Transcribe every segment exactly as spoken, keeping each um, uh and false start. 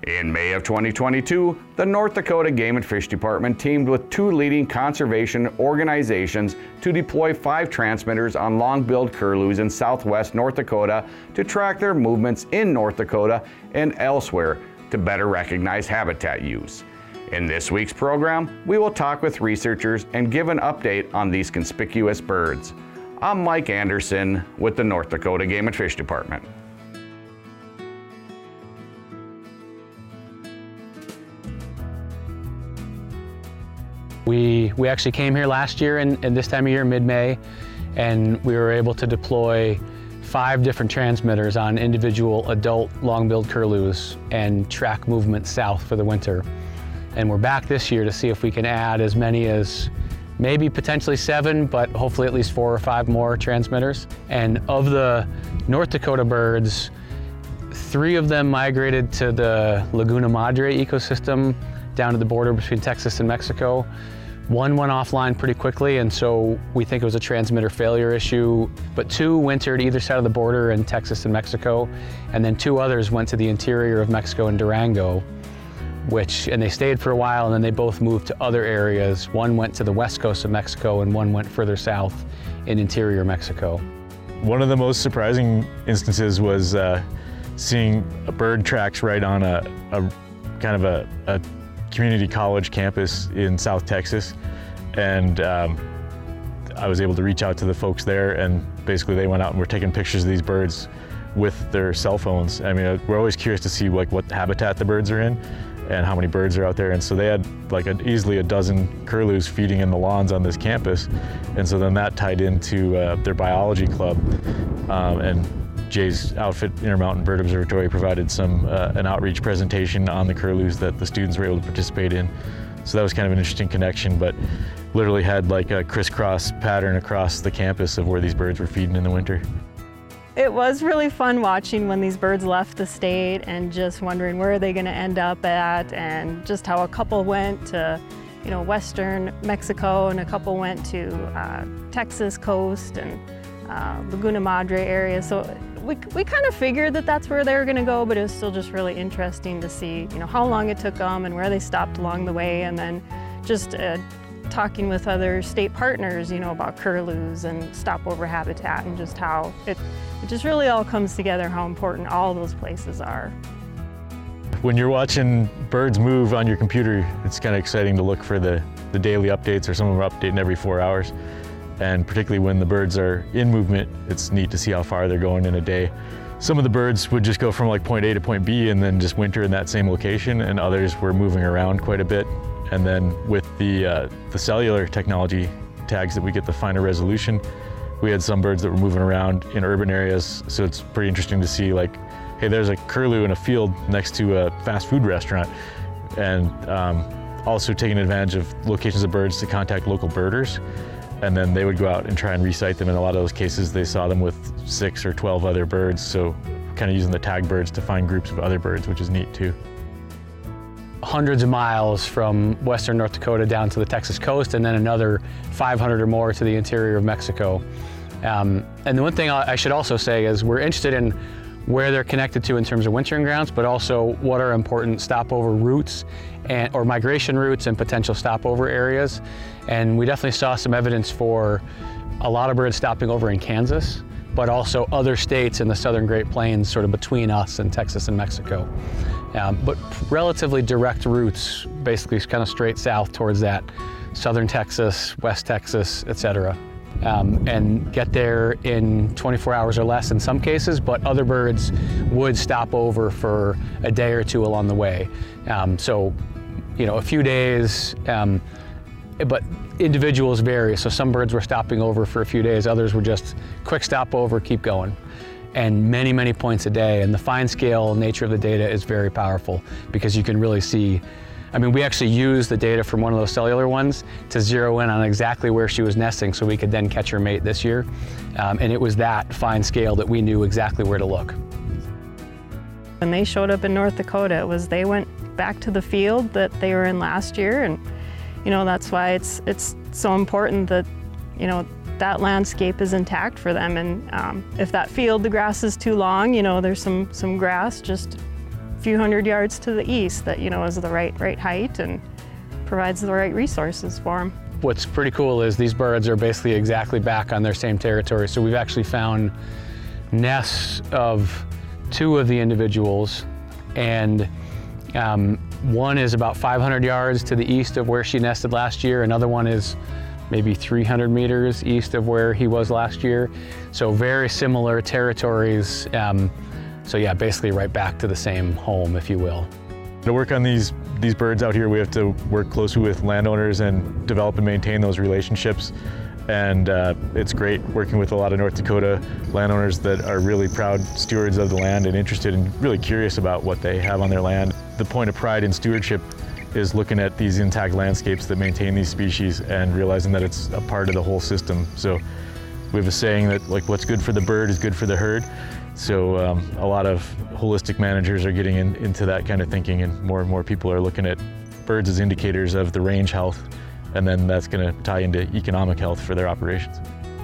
In May of twenty twenty-two, the North Dakota Game and Fish Department teamed with two leading conservation organizations to deploy five transmitters on long-billed curlews in southwest North Dakota to track their movements in North Dakota and elsewhere to better recognize habitat use. In this week's program, we will talk with researchers and give an update on these conspicuous birds. I'm Mike Anderson with the North Dakota Game and Fish Department. We, we actually came here last year in, in this time of year, mid-May, and we were able to deploy five different transmitters on individual adult long-billed curlews and track movement south for the winter. And we're back this year to see if we can add as many as maybe potentially seven, but hopefully at least four or five more transmitters. And of the North Dakota birds, three of them migrated to the Laguna Madre ecosystem down to the border between Texas and Mexico. One went offline pretty quickly, and so we think it was a transmitter failure issue, but two wintered either side of the border in Texas and Mexico, and then two others went to the interior of Mexico and Durango, which, and they stayed for a while, and then they both moved to other areas. One went to the west coast of Mexico, and one went further south in interior Mexico. One of the most surprising instances was uh, seeing bird tracks right on a, a kind of a, a community college campus in South Texas, and um, I was able to reach out to the folks there, and basically they went out and were taking pictures of these birds with their cell phones. I mean, we're always curious to see like what habitat the birds are in and how many birds are out there, and so they had like a, easily a dozen curlews feeding in the lawns on this campus, and so then that tied into uh, their biology club, um, and Jay's outfit, Intermountain Bird Observatory, provided some uh, an outreach presentation on the curlews that the students were able to participate in. So that was kind of an interesting connection, but literally had like a crisscross pattern across the campus of where these birds were feeding in the winter. It was really fun watching when these birds left the state and just wondering where are they going to end up at, and just how a couple went to, you know, western Mexico, and a couple went to uh, Texas coast and uh, Laguna Madre area. So we, we kind of figured that that's where they were going to go, but it was still just really interesting to see, you know, how long it took them and where they stopped along the way, and then just uh, talking with other state partners, you know, about curlews and stopover habitat, and just how it, it just really all comes together, how important all those places are. When you're watching birds move on your computer, it's kind of exciting to look for the, the daily updates, or some of them are updating every four hours. And particularly when the birds are in movement, it's neat to see how far they're going in a day. Some of the birds would just go from like point A to point B and then just winter in that same location, and others were moving around quite a bit. And then with the, uh, the cellular technology tags that we get the finer resolution, we had some birds that were moving around in urban areas, so it's pretty interesting to see like, hey, there's a curlew in a field next to a fast food restaurant, and um, also taking advantage of locations of birds to contact local birders. And then they would go out and try and recite them. In a lot of those cases, they saw them with six or twelve other birds, so kind of using the tag birds to find groups of other birds, which is neat too. Hundreds of miles from western North Dakota down to the Texas coast, and then another five hundred or more to the interior of Mexico. Um, and the one thing I should also say is we're interested in where they're connected to in terms of wintering grounds, but also what are important stopover routes and, or migration routes and potential stopover areas. And we definitely saw some evidence for a lot of birds stopping over in Kansas, but also other states in the southern Great Plains, sort of between us and Texas and Mexico. Um, but relatively direct routes, basically kind of straight south towards that, southern Texas, west Texas, et cetera. Um, and get there in twenty-four hours or less in some cases, but other birds would stop over for a day or two along the way. Um, so, you know, a few days, um, but individuals vary. So some birds were stopping over for a few days, others were just quick stopover, keep going. And many, many points a day. And the fine scale nature of the data is very powerful, because you can really see, I mean, we actually used the data from one of those cellular ones to zero in on exactly where she was nesting so we could then catch her mate this year. Um, and it was that fine scale that we knew exactly where to look. When they showed up in North Dakota, it was they went back to the field that they were in last year, and you know, that's why it's it's so important that, you know, that landscape is intact for them. And um, if that field, the grass is too long, you know, there's some some grass just few hundred yards to the east that, you know, is the right, right height and provides the right resources for them. What's pretty cool is these birds are basically exactly back on their same territory. So we've actually found nests of two of the individuals, and um, one is about five hundred yards to the east of where she nested last year. Another one is maybe three hundred meters east of where he was last year. So very similar territories. Um, so yeah, basically right back to the same home, if you will. To work on these these birds out here, we have to work closely with landowners and develop and maintain those relationships. And uh, it's great working with a lot of North Dakota landowners that are really proud stewards of the land and interested and really curious about what they have on their land. The point of pride in stewardship is looking at these intact landscapes that maintain these species and realizing that it's a part of the whole system. So we have a saying that, like, what's good for the bird is good for the herd. So um, a lot of holistic managers are getting in, into that kind of thinking, and more and more people are looking at birds as indicators of the range health, and then that's going to tie into economic health for their operations.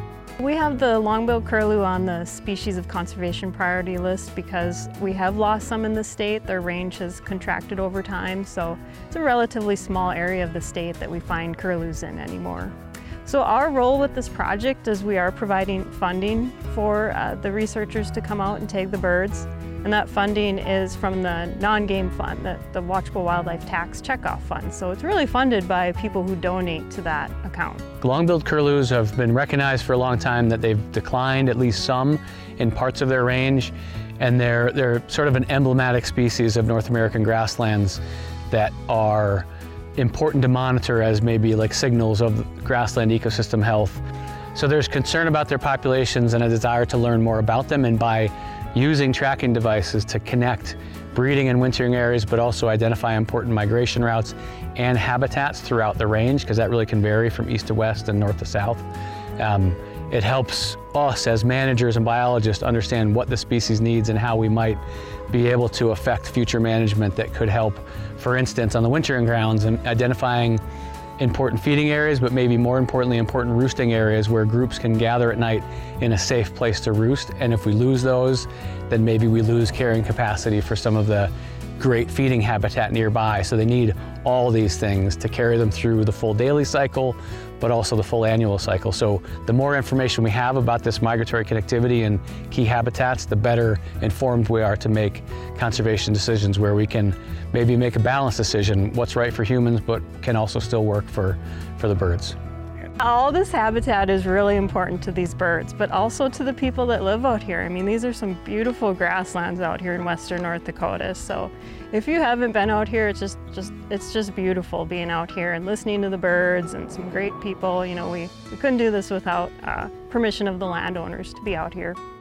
We have the long-billed curlew on the species of conservation priority list because we have lost some in the state. Their range has contracted over time, so it's a relatively small area of the state that we find curlews in anymore. So our role with this project is we are providing funding for uh, the researchers to come out and tag the birds. And that funding is from the non-game fund, the, the Watchable Wildlife Tax Checkoff Fund. So it's really funded by people who donate to that account. Long-billed curlews have been recognized for a long time that they've declined at least some in parts of their range. And they're, they're sort of an emblematic species of North American grasslands that are important to monitor as maybe like signals of grassland ecosystem health. So there's concern about their populations and a desire to learn more about them, and by using tracking devices to connect breeding and wintering areas, but also identify important migration routes and habitats throughout the range, because that really can vary from east to west and north to south. Um, it helps us as managers and biologists understand what the species needs and how we might be able to affect future management that could help, for instance, on the wintering grounds, and identifying important feeding areas, but maybe more importantly, important roosting areas where groups can gather at night in a safe place to roost. And if we lose those, then maybe we lose carrying capacity for some of the great feeding habitat nearby. So they need all these things to carry them through the full daily cycle, but also the full annual cycle. So the more information we have about this migratory connectivity and key habitats, the better informed we are to make conservation decisions where we can maybe make a balanced decision, what's right for humans, but can also still work for, for the birds. All this habitat is really important to these birds, but also to the people that live out here. I mean, these are some beautiful grasslands out here in western North Dakota. So if you haven't been out here, it's just, just, it's just beautiful being out here and listening to the birds and some great people. You know, we, we couldn't do this without uh, permission of the landowners to be out here.